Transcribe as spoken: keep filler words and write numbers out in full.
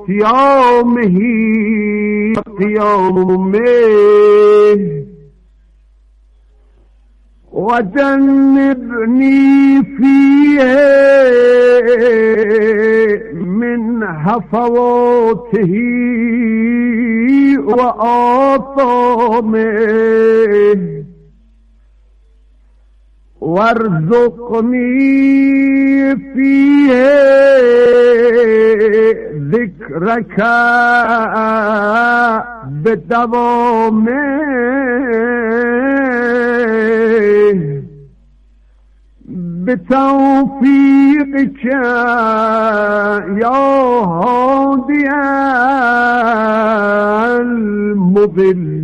قيامه قيامه وجنبني فيه من هفواته وآثامه وارزقني فيه ذكرك بدوامه بتوفيقك يا هادي المضل